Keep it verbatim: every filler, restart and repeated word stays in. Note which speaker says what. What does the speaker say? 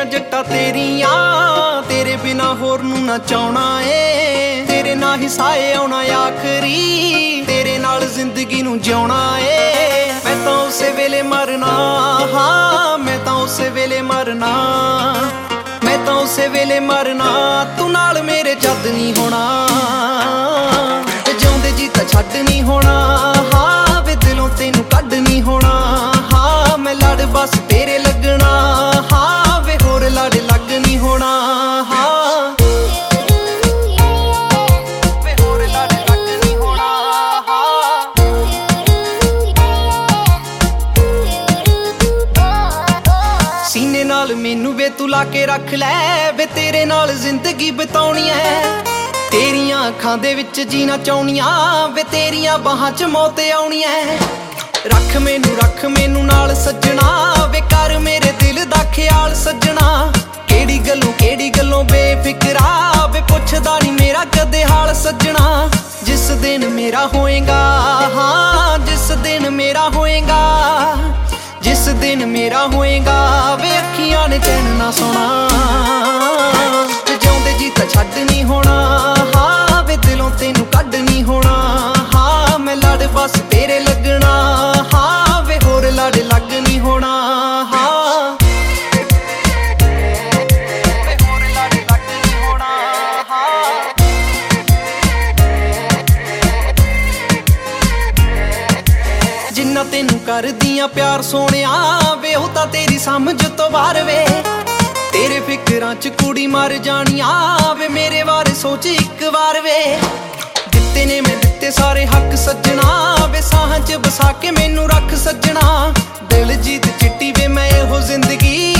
Speaker 1: ਮੇਰੀਆਂ ਜੱਟਾਂ ਤੇਰੀਆਂ, ਤੇਰੇ ਬਿਨਾ ਹੋਰ ਨੂੰ ਨਾ ਚਾਹਣਾ ਏ। ਤੇਰੇ ਨਾਲ ਹੀ ਸਾਏ ਆਉਣਾ ਆਖਰੀ, ਤੇਰੇ ਨਾਲ ਜ਼ਿੰਦਗੀ ਨੂੰ ਜਿਉਣਾ ਏ। ਮੈਂ ਤਾਂ ਉਸੇ ਵੇਲੇ ਮਰਨਾ, ਹਾਂ ਮੈਂ ਤਾਂ ਉਸੇ ਵੇਲੇ ਮਰਨਾ, ਮੈਂ ਤਾਂ ਉਸੇ ਵੇਲੇ ਮਰਨਾ, ਤੂੰ ਨਾਲ ਮੇਰੇ ਜਦ ਨਹੀਂ ਹੋਣਾ। ਜਿਉਂਦੇ ਜੀ ਤਾਂ ਛੱਡ ਨਹੀਂ ਹੋਣਾ, ਹਾਂ ਵੇ ਦਿਲੋਂ ਤੈਨੂੰ ਕੱਢ ਨਹੀਂ ਹੋਣਾ। ਹਾਂ ਮੈਂ ਲੜ ਬਸ ਤੇਰੇ ਲੱਗਣਾ, ਹਾਂ ਵੇ ਹੋਰ ਲੜ ਲੱਗ ਨਹੀਂ ਹੋਣਾ। ਹਾਂ ਵੇ ਹੋਰ ਲੜ ਲੱਗ ਨਹੀਂ ਹੋਣਾ। ਹਾਂ ਸੀਨੇ ਨਾਲ ਮੈਨੂੰ ਵੇ ਤੂੰ ਲਾ ਕੇ ਰੱਖ ਲੈ, ਵੇ ਤੇਰੇ ਨਾਲ ਜ਼ਿੰਦਗੀ ਬਿਤਾਉਣੀ ਐ। ਤੇਰੀਆਂ ਅੱਖਾਂ ਦੇ ਵਿੱਚ ਜੀਣਾ ਚਾਹੁੰਨੀਆਂ, ਵੇ ਤੇਰੀਆਂ ਬਾਹਾਂ 'ਚ ਮੌਤ ਆਉਣੀ ਐ। ਰੱਖ ਮੈਨੂੰ ਰੱਖ ਮੈਨੂੰ ਨਾਲ ਸੱਜਣਾ, ਵੇ ਕਰ ਮੇਰੇ ਦਿਲ ਦਾ ਖਿਆਲ ਸੱਜਣਾ। ਕਿਹੜੀ ਗੱਲੋਂ ਕਿਹੜੀ ਗੱਲੋਂ ਬੇਫਿਕਰਾ, ਵੇ ਪੁੱਛਦਾ ਨਹੀਂ ਮੇਰਾ ਕਦੇ ਹਾਲ ਸੱਜਣਾ। ਜਿਸ ਦਿਨ ਮੇਰਾ ਹੋਏਗਾ, ਹਾਂ ਜਿਸ ਦਿਨ ਮੇਰਾ ਹੋਏਗਾ, ਜਿਸ ਦਿਨ ਮੇਰਾ ਹੋਏਗਾ, ਵੇ ਅੱਖੀਆਂ ਨੇ ਚੈਨ ਨਾ ਸੋਣਾ। ਜਿਉਂਦੇ ਜੀ ਤਾਂ ਛੱਡ ਨਹੀਂ ਹੋਣਾ, ਹਾਂ ਵੇ ਦਿਲੋਂ ਤੈਨੂੰ ਕੱਢ ਨਹੀਂ ਹੋਣਾ। ਹਾਂ ਮੈਂ ਲੜ ਬਸ ਤੇਰੇ ਲੱਗਣਾ, ਹਾਂ ਵੇ ਹੋਰ ਲੜ ਲੱਗ ਨਹੀਂ ਹੋਣਾ। ਹਾਂ ਵੇ ਹੋਰ ਲੜ ਲੱਗ ਨਹੀਂ ਹੋਣਾ। ਹਾਂ ਜਿੰਨਾ ਤੈਨੂੰ ਕਰਦੀਆਂ ਪਿਆਰ ਸੋਹਣਿਆ, ਵੇ ਉਹ ਤਾਂ ਤੇਰੀ ਸਮਝ ਤੋਂ ਬਾਹਰ ਵੇ। ਤੇਰੇ ਫਿਕਰਾਂ 'ਚ ਕੁੜੀ ਮਰ ਜਾਣੀਆਂ, ਵੇ ਮੇਰੇ ਬਾਰੇ ਸੋਚ ਇੱਕ ਵਾਰ ਵੇ। ਦਿੱਤੇ ਨੇ ਮੈਂ ਦਿੱਤੇ ਸਾਰੇ ਹੱਕ ਸੱਜਣਾ, ਵੇ ਸਾਹਾਂ 'ਚ ਵਸਾ ਕੇ ਮੈਨੂੰ ਰੱਖ ਸੱਜਣਾ। ਦਿਲ ਜੀਤ ਚਿੱਟੀ ਵੇ ਮੈਂ ਇਹੋ ਜ਼ਿੰਦਗੀ,